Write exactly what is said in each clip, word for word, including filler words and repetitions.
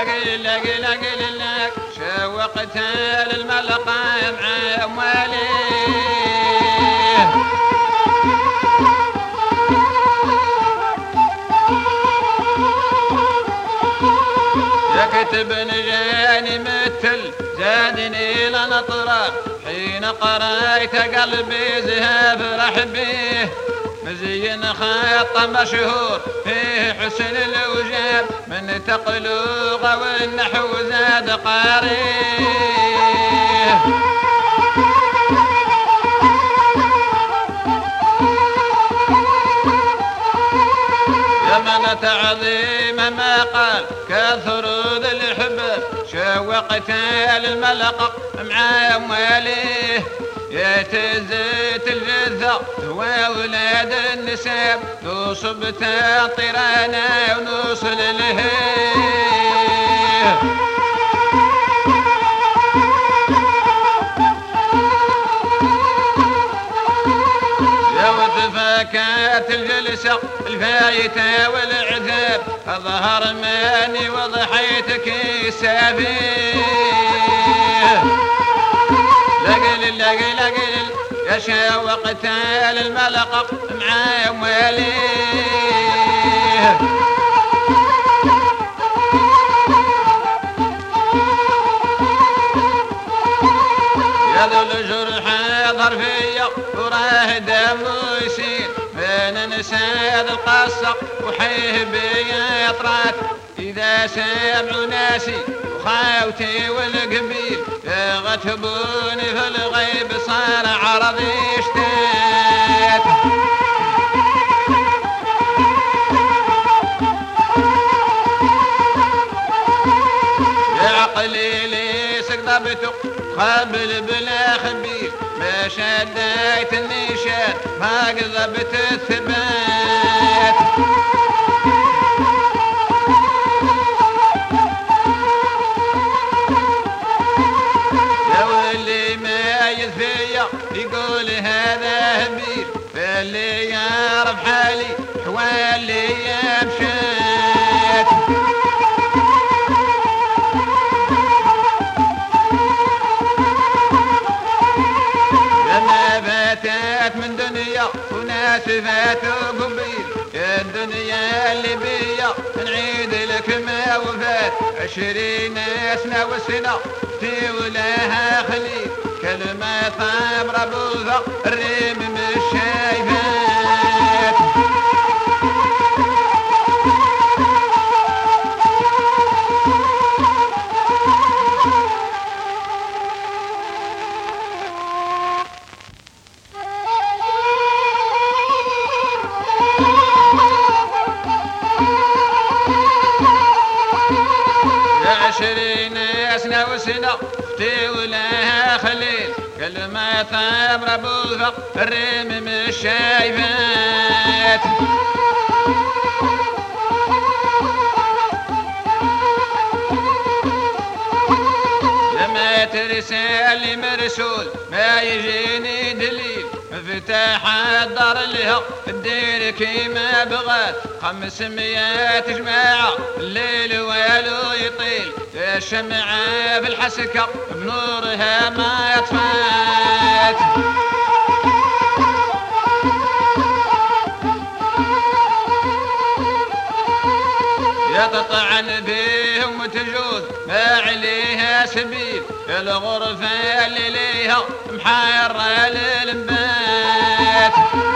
لقي لقي لقي لك شوقت للملقى مع أموالي يكتب نجاني مثل زادني لنطرة حين قرأت قلبي زهاب رحبيه مزين خط مشهور فيه حسن الوجاب من تقلوغ والنحو زاد قاريه يا من تعظيم ما قال كثرود الحب شوقت الملقى مع أمواليه يتزيت الجثة وولاد النساب نصبت طيرانا ونوصل لهيه يا وتفاكات الجلسة الفايتة والعذاب ظهر ماني وضحيتك سافيه لقل لقل لقل يا شوقت الملقى مع أمواليه يا ذو الجرح ظهر فيا وراه دم يسيل فين نساد القصة وحيه بيا طرات إذا سمعوا ناسي وخاوتي والقبيل غتبوني في الغيب صار عرضي اشتات يا عقلي لي سقطبته قبل بلا خبير ما شديت النيشان ما قذبت الثبات يقول هذا هبيل فاللي يعرف حالي حوالي مشات لما باتت من دنيا وناس فاتوا قبيل الدنيا اللي بيا نعيد لك ما وفات عشرين سنة والسنة في ولاها خليل كلمة ثمرة بوثق الريم مش شايفات يا عشرين سنة وسنة اختي ولها خليل كلمة ثمرة بوثق الريم مش شايفات لما ترسل مرسول ما يجيني دليل فتح الدار لها الدير كيما بغات خمسميات جماعة الليل والو يطيل الشمعة في الحسكة بنورها ما يطفات يتطعن بهم وتجوز ما عليها سبيل الغرفة اللي ليها محيرة للمبات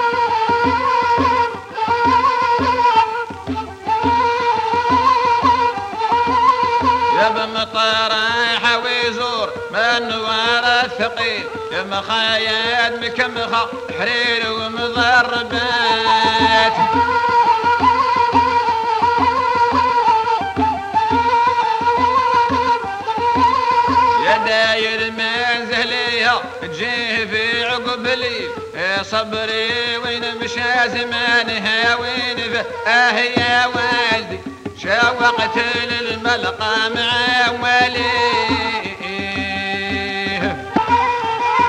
يا بمطار حويزور ما النوار الثقيل يا مخايد مكمخة حرير ومضربات يا داير منزليها تجيه في عقب ليل يا صبري وين مشى زمانها وين اه يا والدي شوقت للملقى مع وليه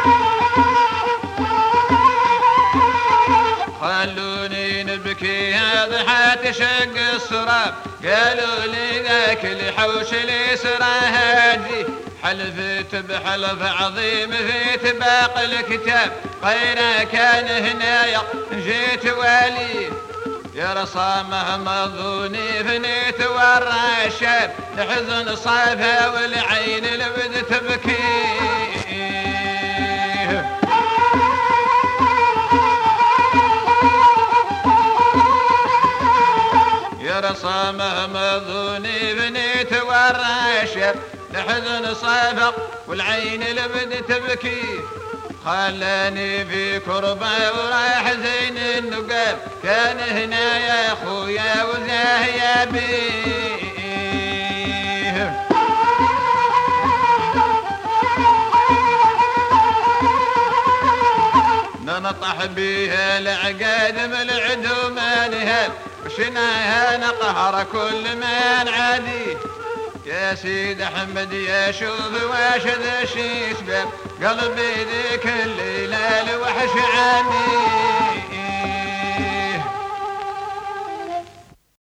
خلوني نبكي فضحت شق السراب قالوا لي ذاك الحوش اللي سرى هادي حلفت بحلف عظيم في تباق الكتاب غير كان هنايا جيت والي يا رصامه مظوني فنيت والرشاب الحزن صافها والعين لبد تبكي يا رصامه مظوني فنيت والرشاب الحزن صافها والعين لبد تبكي خلاني في كربة وراح زين النقاب كان هنا يا خويا وزاه يا بيه ننطح بيها العقاد من العدو ما نهاب وشناها نقهر كل من عادي يا سيد احمد يا شوف واش ذا شي سبب قلبي ذيك الليله الوحش عاني